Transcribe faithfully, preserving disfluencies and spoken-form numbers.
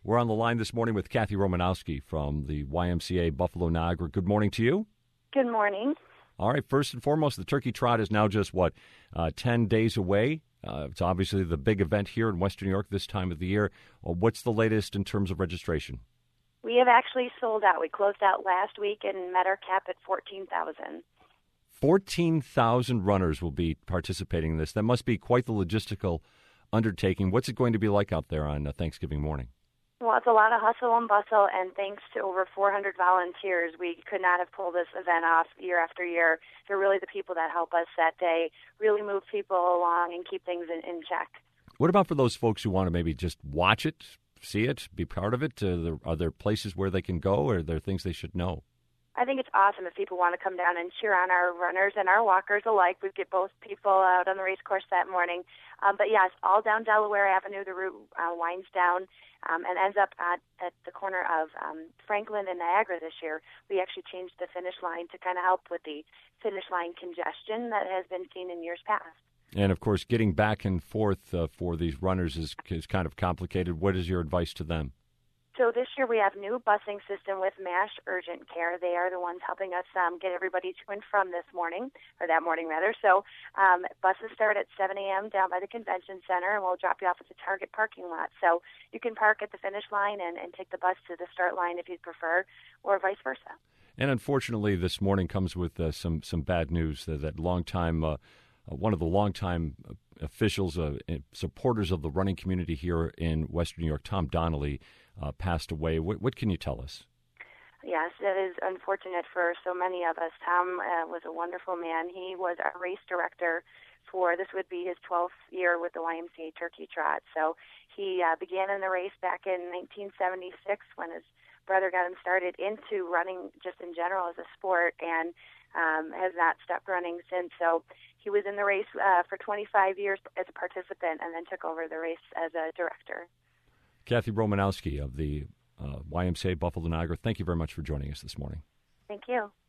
We're on the line this morning with Kathy Romanowski from the Y M C A Buffalo Niagara. Good morning to you. Good morning. All right, first and foremost, the Turkey Trot is now just, what, uh, ten days away. Uh, it's obviously the big event here in Western New York this time of the year. Uh, what's the latest in terms of registration? We have actually sold out. We closed out last week and met our cap at fourteen thousand. fourteen thousand runners will be participating in this. That must be quite the logistical undertaking. What's it going to be like out there on uh, Thanksgiving morning? Well, it's a lot of hustle and bustle, and thanks to over four hundred volunteers, we could not have pulled this event off year after year. They're really the people that help us that day, really move people along and keep things in, in check. What about for those folks who want to maybe just watch it, see it, be part of it? Uh, there, are there places where they can go, or are there things they should know? I think it's awesome if people want to come down and cheer on our runners and our walkers alike. We get both people out on the race course that morning. Um, but yes, all down Delaware Avenue. The route uh, winds down um, and ends up at, at the corner of um, Franklin and Niagara this year. We actually changed the finish line to kind of help with the finish line congestion that has been seen in years past. And, of course, getting back and forth uh, for these runners is, is kind of complicated. What is your advice to them? So this year we have new busing system with MASH Urgent Care. They are the ones helping us um, get everybody to and from this morning, or that morning rather. So um, buses start at seven a.m. down by the convention center, and we'll drop you off at the Target parking lot. So you can park at the finish line and, and take the bus to the start line if you'd prefer, or vice versa. And unfortunately, this morning comes with uh, some some bad news that, that long time. Uh, Uh, one of the longtime officials, uh, supporters of the running community here in Western New York, Tom Donnelly, uh, passed away. What, what can you tell us? Yes, that is unfortunate for so many of us. Tom uh, was a wonderful man. He was our race director for, this would be his twelfth year with the Y M C A Turkey Trot. So he uh, began in the race back in nineteen seventy-six when his brother got him started into running just in general as a sport, and um, has not stopped running since. So he was in the race uh, for twenty-five years as a participant and then took over the race as a director. Kathy Romanowski of the uh, Y M C A Buffalo Niagara, thank you very much for joining us this morning. Thank you.